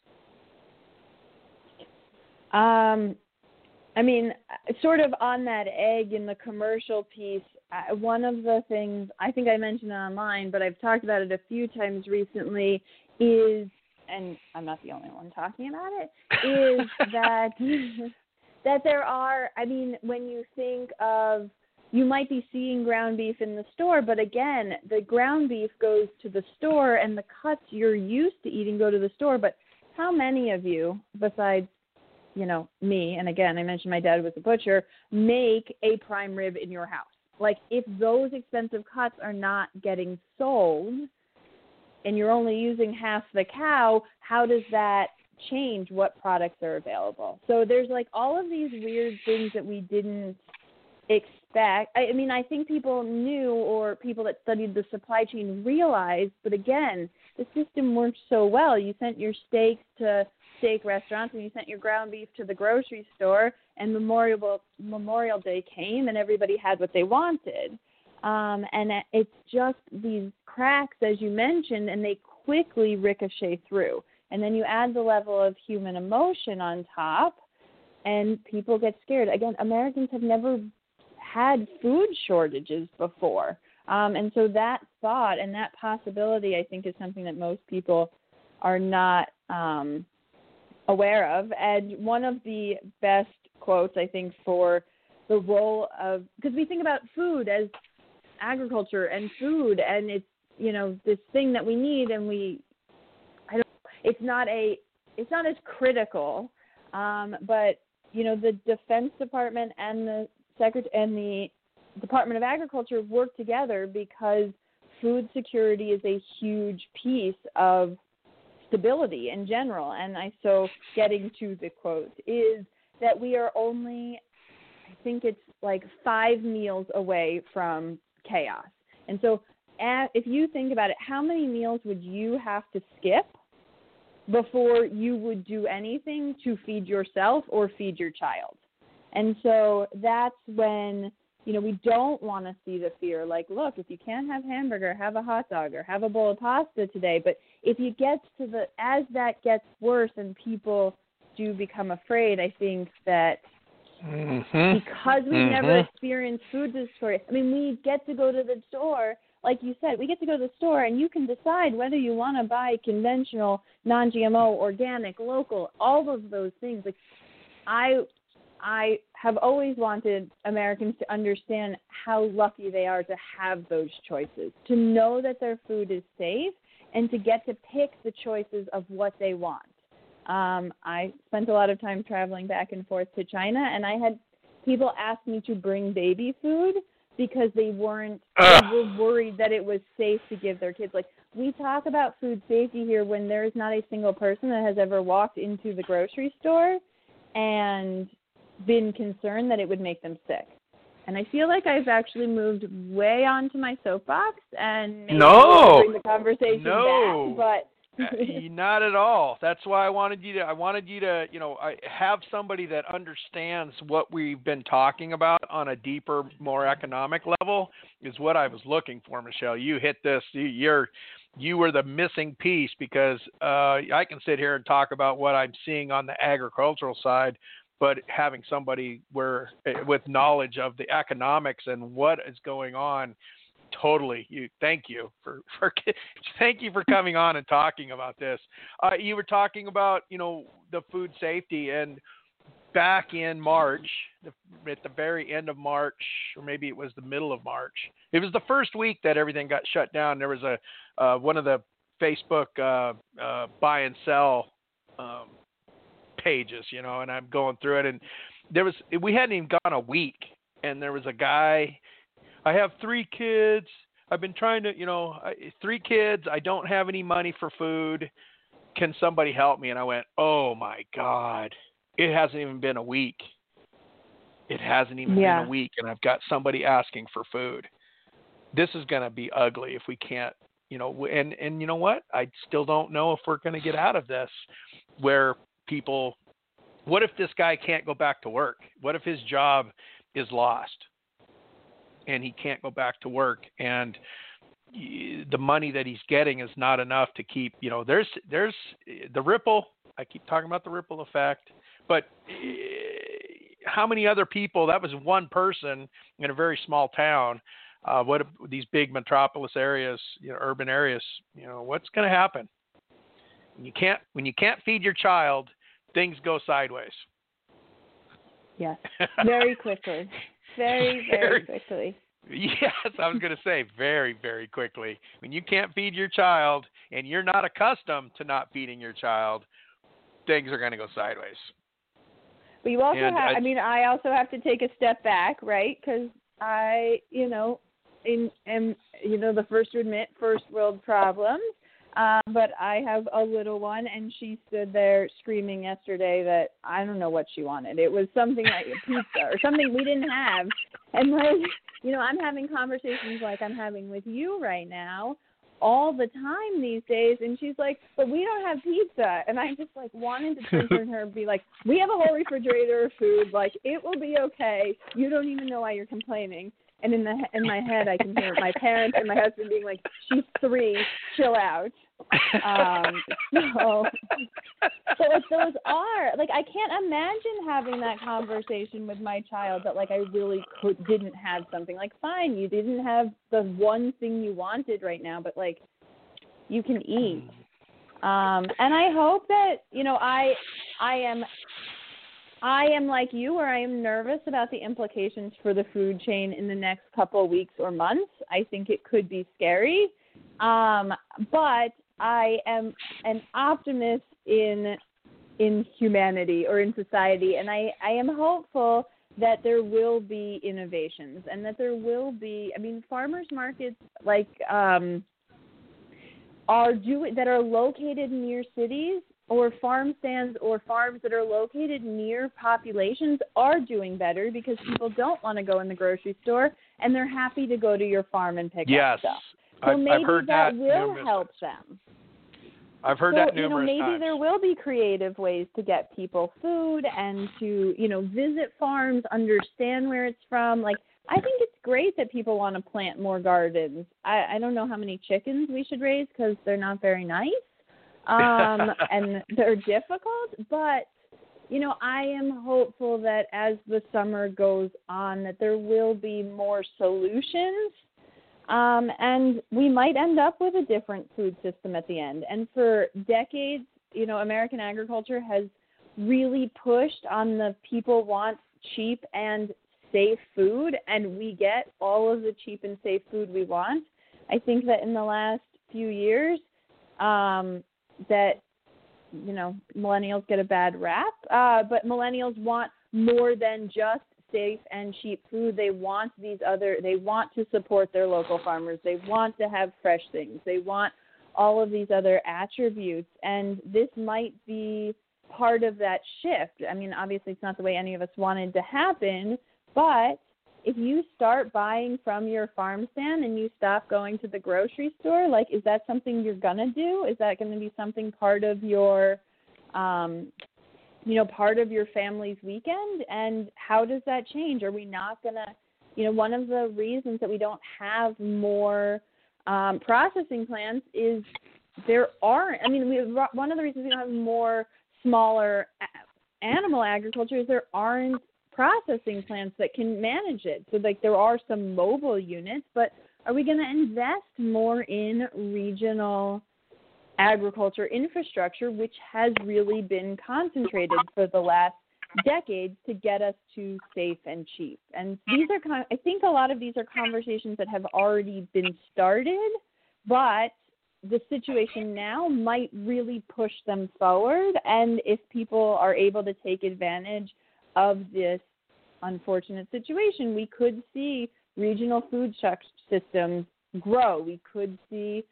[SPEAKER 3] I mean, sort of on that egg in the commercial piece, one of the things, I think I mentioned it online, but I've talked about it a few times recently, is, and I'm not the only one talking about it, is that that there are, I mean, when you think of, you might be seeing ground beef in the store, but again, the ground beef goes to the store and the cuts you're used to eating go to the store. But how many of you, besides, me, and again, I mentioned my dad was a butcher, make a prime rib in your house? Like, if those expensive cuts are not getting sold and you're only using half the cow, how does that change what products are available? So there's like all of these weird things that we didn't expect. I mean, I think people knew, or people that studied the supply chain realized, but again, the system worked so well. You sent your steaks to steak restaurants and you sent your ground beef to the grocery store, and Memorial Day came and everybody had what they wanted. And it's just these cracks, as you mentioned, and they quickly ricochet through. And then you add the level of human emotion on top, and people get scared. Again, Americans have never had food shortages before. And so that thought and that possibility, I think, is something that most people are not aware of. And one of the best quotes, I think, for the role of, because we think about food as agriculture and food, and it's, you know, this thing that we need, and it's not as critical, but, you know, the Defense Department and the Department of Agriculture work together because food security is a huge piece of stability in general. And so getting to the quote is that we are only, I think it's like 5 meals away from chaos. And so if you think about it, how many meals would you have to skip before you would do anything to feed yourself or feed your child? And so that's when, you know, we don't want to see the fear. Like, look, if you can't have hamburger, have a hot dog or have a bowl of pasta today. But if you get to as that gets worse and people do become afraid, I think that because we've never experienced food dysphoria, I mean, we get to go to the store, like you said, we get to go to the store and you can decide whether you want to buy conventional, non-GMO, organic, local, all of those things. Like, I have always wanted Americans to understand how lucky they are to have those choices, to know that their food is safe, and to get to pick the choices of what they want. I spent a lot of time traveling back and forth to China, and I had people ask me to bring baby food because they were worried that it was safe to give their kids. Like, we talk about food safety here when there is not a single person that has ever walked into the grocery store and been concerned that it would make them sick. And I feel like I've actually moved way onto my soapbox and maybe bring the conversation back, but
[SPEAKER 2] not at all. That's why I wanted you to, you know, have somebody that understands what we've been talking about on a deeper, more economic level is what I was looking for, Michelle. You hit this. You were the missing piece, because I can sit here and talk about what I'm seeing on the agricultural side, but having somebody with knowledge of the economics and what is going on, totally. Thank you for coming on and talking about this. You were talking about, you know, the food safety, and back in March, at the very end of March, or maybe it was the middle of March, it was the first week that everything got shut down. There was one of the Facebook buy and sell pages, you know, and I'm going through it, and we hadn't even gone a week, and there was a guy, I have 3 kids, I've been trying to, 3 kids, I don't have any money for food, can somebody help me? And I went, oh my God, it hasn't even been a week. It hasn't even been a week, and I've got somebody asking for food. This is going to be ugly if we can't, and you know what? I still don't know if we're going to get out of this where people, what if this guy can't go back to work? What if his job is lost and he can't go back to work, and the money that he's getting is not enough to keep, there's the ripple. I keep talking about the ripple effect, but how many other people, that was one person in a very small town. What these big metropolis areas, urban areas, what's going to happen? When you can't feed your child, things go sideways.
[SPEAKER 3] Yes, very quickly. Very, very quickly.
[SPEAKER 2] Yes, I was going to say very, very quickly. When you can't feed your child and you're not accustomed to not feeding your child, things are going to go sideways.
[SPEAKER 3] But you also I also have to take a step back, right? Because I, am the first to admit first world problems. But I have a little one, and she stood there screaming yesterday that I don't know what she wanted. It was something like a pizza or something we didn't have. And I'm having conversations like I'm having with you right now all the time these days. And she's like, but we don't have pizza. And I just wanted to turn to her and be like, we have a whole refrigerator of food. Like, it will be okay. You don't even know why you're complaining. And in my head, I can hear my parents and my husband being like, she's 3, chill out. So if those are, like, I can't imagine having that conversation with my child that, like, I really didn't have something. Like, fine, you didn't have the one thing you wanted right now, but, like, you can eat. And I hope that, you know, I am like you, where I am nervous about the implications for the food chain in the next couple of weeks or months. I think it could be scary. But I am an optimist in humanity or in society, and I am hopeful that there will be innovations and that there will be, I mean, farmers markets like that are located near cities, or farm stands or farms that are located near populations are doing better because people don't want to go in the grocery store and they're happy to go to your farm and pick up stuff. So maybe
[SPEAKER 2] I've heard
[SPEAKER 3] that will help them.
[SPEAKER 2] I've heard that numerous
[SPEAKER 3] times. Maybe
[SPEAKER 2] times.
[SPEAKER 3] there will be creative ways to get people food and to, you know, visit farms, understand where it's from. Like, I think it's great that people want to plant more gardens. I don't know how many chickens we should raise because they're not very nice. And they're difficult, but, you know, I am hopeful that as the summer goes on, that there will be more solutions, and we might end up with a different food system at the end. And for decades, you know, American agriculture has really pushed on the people want cheap and safe food, and we get all of the cheap and safe food we want. I think that in the last few years, that, you know, millennials get a bad rap, but millennials want more than just safe and cheap food. They want they want to support their local farmers. They want to have fresh things. They want all of these other attributes, and this might be part of that shift. I mean, obviously it's not the way any of us wanted to happen, but if you start buying from your farm stand and you stop going to the grocery store, like, is that something you're going to do? Is that going to be something part of your, part of your family's weekend? And how does that change? Are we not going to, one of the reasons that we don't have more processing plants is one of the reasons we don't have more smaller animal agriculture is there aren't processing plants that can manage it. So, like, there are some mobile units, but are we going to invest more in regional agriculture infrastructure, which has really been concentrated for the last decades to get us to safe and cheap? And these are I think a lot of these are conversations that have already been started, but the situation now might really push them forward. And if people are able to take advantage of this unfortunate situation, we could see regional food systems grow. We could see,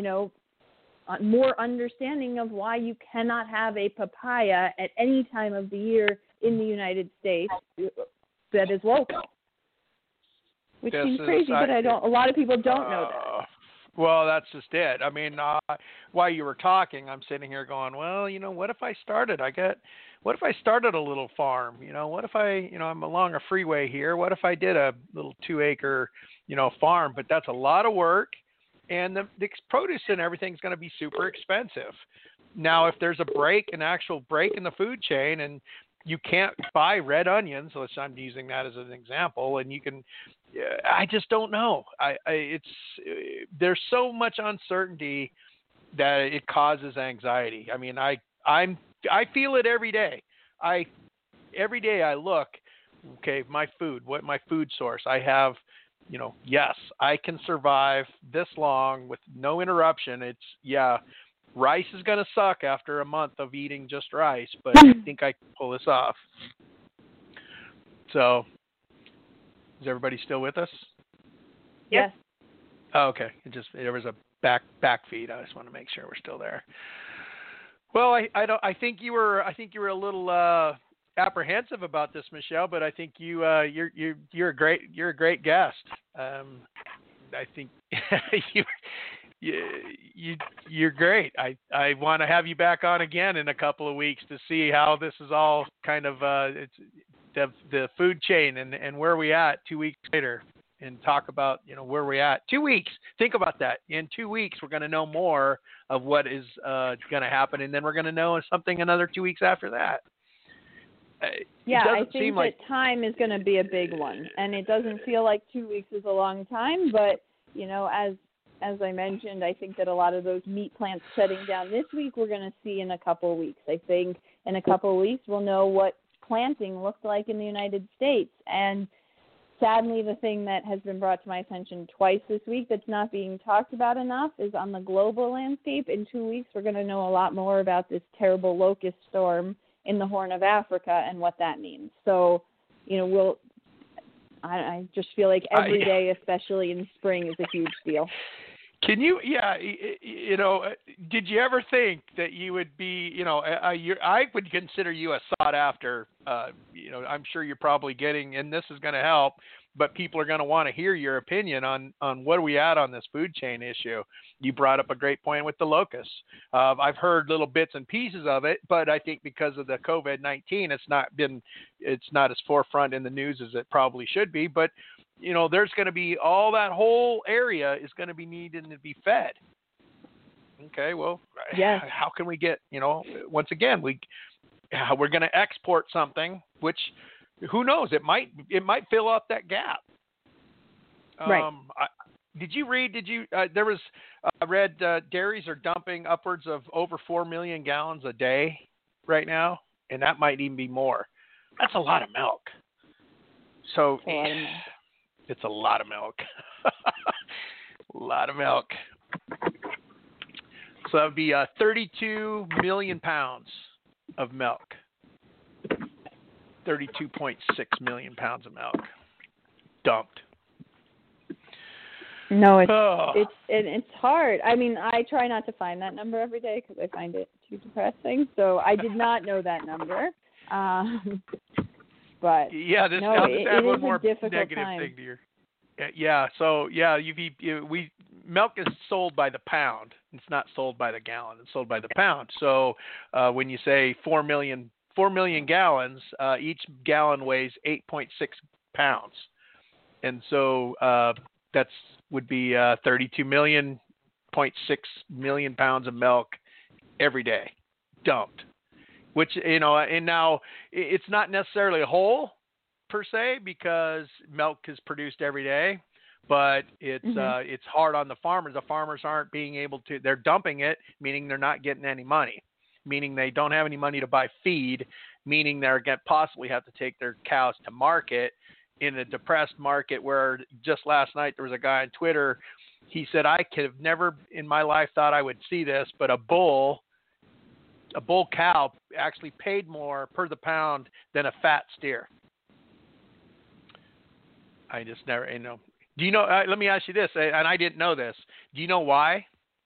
[SPEAKER 3] more understanding of why you cannot have a papaya at any time of the year in the United States that is local. Which seems crazy, but a lot of people don't know that.
[SPEAKER 2] Well, that's just it. I mean, while you were talking, I'm sitting here going, well, what if I started a little farm? What if I'm along a freeway here? What if I did a little 2-acre, farm? But that's a lot of work, and the produce and everything's going to be super expensive. Now, if there's an actual break in the food chain, and you can't buy red onions, so I'm using that as an example, and you can. I just don't know. There's so much uncertainty that it causes anxiety. I mean, I feel it every day. Every day I look, okay, my food, what my food source. I have, yes, I can survive this long with no interruption. Rice is going to suck after a month of eating just rice, but I think I can pull this off. So, is everybody still with us?
[SPEAKER 3] Yes.
[SPEAKER 2] Oh, okay. There was a back feed. I just want to make sure we're still there. Well, I think you were a little apprehensive about this, Michelle, but I think you're a great guest. I think you're great. I want to have you back on again in a couple of weeks to see how this is all kind of the food chain and where we at 2 weeks later. and talk about, where we're at. 2 weeks. Think about that. In 2 weeks, we're going to know more of what is going to happen, and then we're going to know something another 2 weeks after that.
[SPEAKER 3] I think that time is going to be a big one, and it doesn't feel like 2 weeks is a long time, but, as I mentioned, I think that a lot of those meat plants shutting down this week, we're going to see in a couple of weeks. I think in a couple of weeks, we'll know what planting looks like in the United States. And sadly, the thing that has been brought to my attention twice this week that's not being talked about enough is on the global landscape. In 2 weeks, we're going to know a lot more about this terrible locust storm in the Horn of Africa and what that means. So, I just feel like every day, especially in spring, is a huge deal.
[SPEAKER 2] Can you, did you ever think that you would be, I would consider you a sought after, I'm sure you're probably getting, and this is going to help, but people are going to want to hear your opinion on what are we at on this food chain issue. You brought up a great point with the locusts. I've heard little bits and pieces of it, but I think because of the COVID-19, it's not as forefront in the news as it probably should be, but there's going to be that whole area is going to be needing to be fed. Okay, well,
[SPEAKER 3] yes.
[SPEAKER 2] How can we get, once again, we're going to export something, which who knows, it might fill up that gap.
[SPEAKER 3] Right.
[SPEAKER 2] I read dairies are dumping upwards of over 4 million gallons a day right now, and that might even be more. That's a lot of milk. So it's a lot of milk. A lot of milk. So that would be 32 million pounds of milk. 32.6 million pounds of milk dumped.
[SPEAKER 3] No, it's hard. I mean, I try not to find that number every day because I find it too depressing. So I did not know that number. But
[SPEAKER 2] yeah, this
[SPEAKER 3] it
[SPEAKER 2] one
[SPEAKER 3] is
[SPEAKER 2] more
[SPEAKER 3] a difficult
[SPEAKER 2] negative
[SPEAKER 3] time.
[SPEAKER 2] thing to your. Yeah, so yeah, milk is sold by the pound. It's not sold by the gallon. It's sold by the pound. So when you say 4 million gallons, each gallon weighs 8.6 pounds, and so would be 32.6 million pounds of milk every day dumped. Which, and now it's not necessarily whole per se because milk is produced every day, but it's hard on the farmers. The farmers aren't being able to, they're dumping it, meaning they're not getting any money, meaning they don't have any money to buy feed, meaning they're going to possibly have to take their cows to market in a depressed market where just last night there was a guy on Twitter, he said, I could have never in my life thought I would see this, but a bull cow actually paid more per the pound than a fat steer. I just never, Do you know, let me ask you this, and I didn't know this. Do you know why?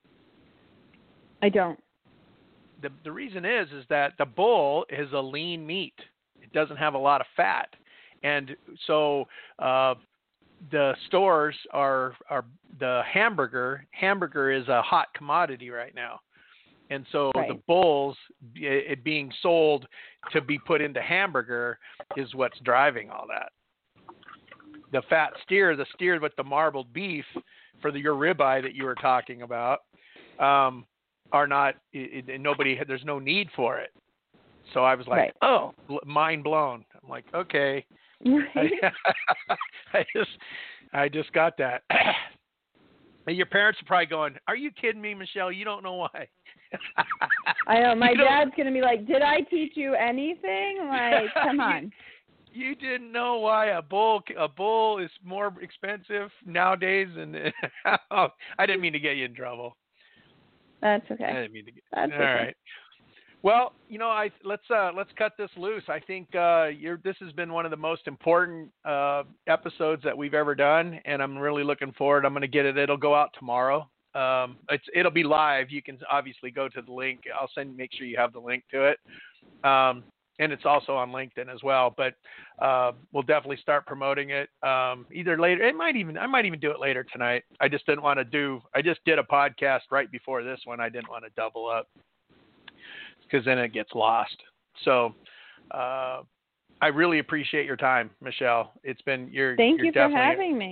[SPEAKER 3] I don't.
[SPEAKER 2] The reason is that the bull is a lean meat. It doesn't have a lot of fat. And so the stores are the hamburger is a hot commodity right now. And so the bulls, it being sold to be put into hamburger is what's driving all that. The fat steer, the steer with the marbled beef for your ribeye that you were talking about, are not, there's no need for it. So I was like, oh, mind blown. I'm like, okay. I just got that. And your parents are probably going, are you kidding me, Michelle? You don't know why.
[SPEAKER 3] I know. My dad's going to be like, did I teach you anything? Like, come on.
[SPEAKER 2] You didn't know why a bull is more expensive nowadays. And I didn't mean to get you in trouble.
[SPEAKER 3] That's okay.
[SPEAKER 2] I didn't mean to get.
[SPEAKER 3] That's
[SPEAKER 2] all
[SPEAKER 3] okay.
[SPEAKER 2] right. Well, let's cut this loose. I think this has been one of the most important episodes that we've ever done, and I'm really looking forward. I'm going to get it. It'll go out tomorrow. It'll be live. You can obviously go to the link. I'll make sure you have the link to it, and it's also on LinkedIn as well. But we'll definitely start promoting it either later. I might even do it later tonight. I just didn't want to I just did a podcast right before this one. I didn't want to double up, because then it gets lost. So I really appreciate your time, Michelle. It's been
[SPEAKER 3] Thank you for having me.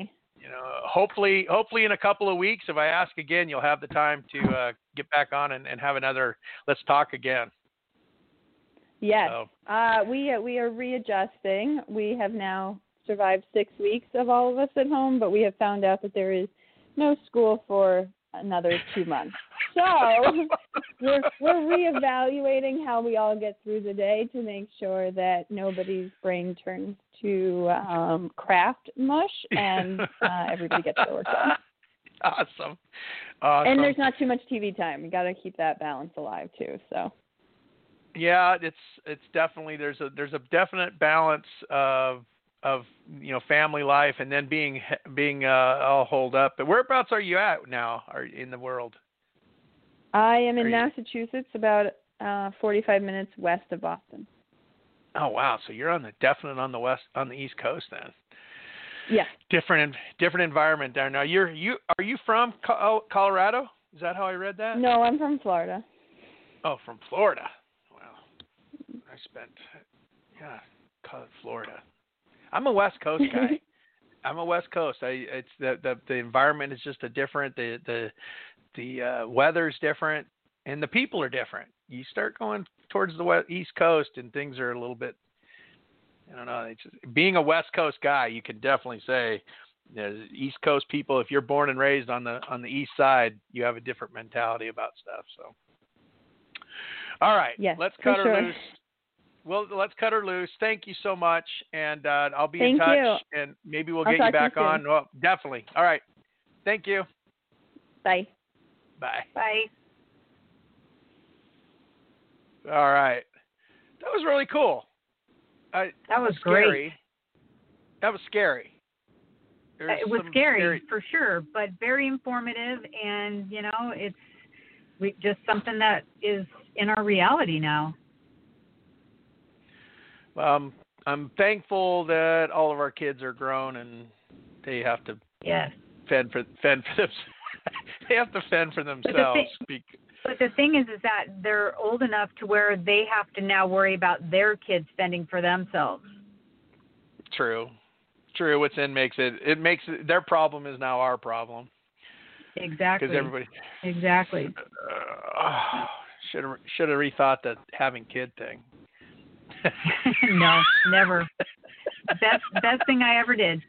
[SPEAKER 2] hopefully in a couple of weeks, if I ask again, you'll have the time to get back on and have another let's talk again.
[SPEAKER 3] Yes.
[SPEAKER 2] So.
[SPEAKER 3] We are readjusting. We have now survived 6 weeks of all of us at home, but we have found out that there is no school for another 2 months. So we're reevaluating how we all get through the day to make sure that nobody's brain turns to craft mush and everybody gets their work done.
[SPEAKER 2] Awesome.
[SPEAKER 3] And there's not too much TV time. You got to keep that balance alive too. So.
[SPEAKER 2] Yeah, it's definitely there's a definite balance of family life and then being all holed up. But whereabouts are you at now? Are in the world?
[SPEAKER 3] I am in Massachusetts, about 45 minutes west of Boston.
[SPEAKER 2] Oh wow! So you're on the East Coast then.
[SPEAKER 3] Yeah.
[SPEAKER 2] Different environment there. Now are you from Colorado? Is that how I read that?
[SPEAKER 3] No, I'm from Florida.
[SPEAKER 2] Oh, from Florida. Wow. I spent Florida. I'm a West Coast guy. I'm a West Coast. It's the environment is just a different. The weather's different, and the people are different. You start going towards the East Coast, and things are a little bit. I don't know. Being a West Coast guy, you can definitely say, East Coast people. If you're born and raised on the East Side, you have a different mentality about stuff. So, all right,
[SPEAKER 3] yes,
[SPEAKER 2] let's cut her
[SPEAKER 3] sure.
[SPEAKER 2] loose. Well, let's cut her loose. Thank you so much, and I'll be in touch, and maybe we'll get you back on. Well, definitely. All right. Thank you.
[SPEAKER 3] Bye.
[SPEAKER 2] Bye.
[SPEAKER 4] Bye.
[SPEAKER 2] All right. That was really cool.
[SPEAKER 4] That was
[SPEAKER 2] scary.
[SPEAKER 4] great.
[SPEAKER 2] That was scary.
[SPEAKER 4] It was scary for sure, but very informative, and it's just something that is in our reality now.
[SPEAKER 2] I'm thankful that all of our kids are grown and they have to fend for themselves. They have to fend for themselves.
[SPEAKER 4] But the thing is that they're old enough to where they have to now worry about their kids fending for themselves.
[SPEAKER 2] True. Which then makes it their problem is now our problem.
[SPEAKER 4] Exactly.
[SPEAKER 2] Because everybody.
[SPEAKER 4] Exactly.
[SPEAKER 2] Should have rethought the having kid thing.
[SPEAKER 4] No, never. Best thing I ever did.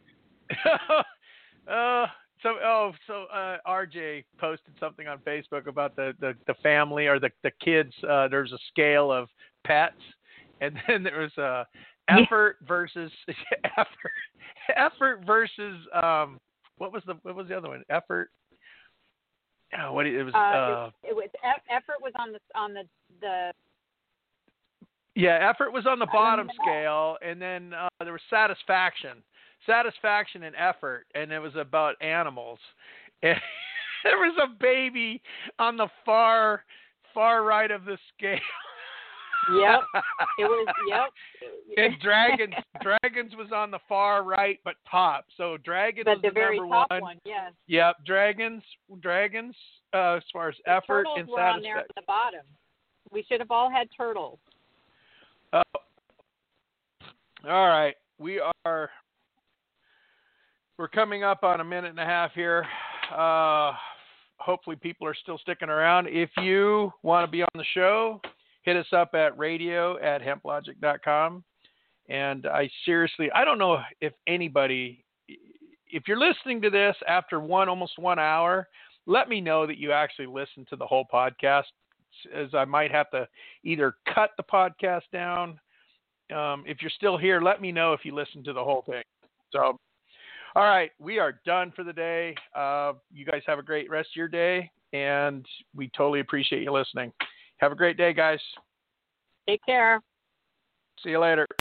[SPEAKER 2] So RJ posted something on Facebook about the family or the kids. There's a scale of pets, and then there was effort versus effort versus what was the other one? Effort. It was
[SPEAKER 4] effort was on the
[SPEAKER 2] Yeah, effort was on the bottom scale, and then there was satisfaction and effort, and it was about animals. And there was a baby on the far right of the scale.
[SPEAKER 4] Yep, it was. Yep.
[SPEAKER 2] And dragons was on the far right, but top. So dragons was the
[SPEAKER 4] very
[SPEAKER 2] number
[SPEAKER 4] top
[SPEAKER 2] one.
[SPEAKER 4] one. Yes.
[SPEAKER 2] Yep, dragons. As far as effort and
[SPEAKER 4] satisfaction. Turtles were on there at the bottom. We should have all had turtles.
[SPEAKER 2] All right, we're coming up on a minute and a half here. Hopefully people are still sticking around. If you want to be on the show, hit us up at radio@hemplogic.com. And I don't know if anybody, if you're listening to this after almost 1 hour, let me know that you actually listened to the whole podcast, as I might have to either cut the podcast down. If you're still here, let me know if you listen to the whole thing. So, all right, we are done for the day. You guys have a great rest of your day, and we totally appreciate you listening. Have a great day, guys.
[SPEAKER 4] Take care.
[SPEAKER 2] See you later.